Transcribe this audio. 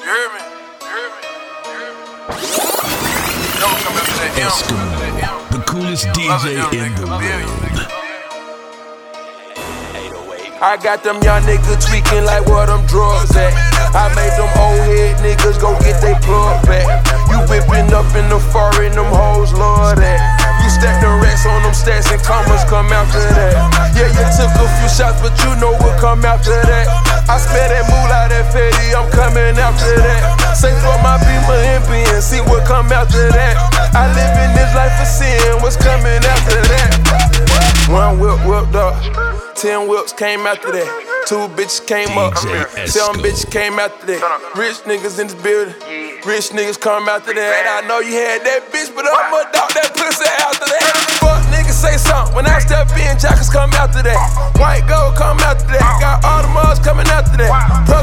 Eskimo, the coolest DJ in the world. I got them young niggas tweaking like where them drugs at. I made them old head niggas go get they plug back. You whipping up in the foreign, them hoes love that. You stack the racks on them stats and commas come after that. Yeah, you took a few shots, but you know what come after that. I smell that moolah, that fatty, I'm coming after that. Say for my Beamer and Benz, see what come after that. I live in this life for sin, what's coming after that? One whip whipped up, 10 whips came after that. 2 bitches came up, 7 bitches came after that. Rich niggas in this building, rich niggas come after that. I know you had that bitch, but I'ma dog that pussy after that. Fuck niggas say something, when I step in, jackets come after that. White gold come after that, got all the mugs coming after that.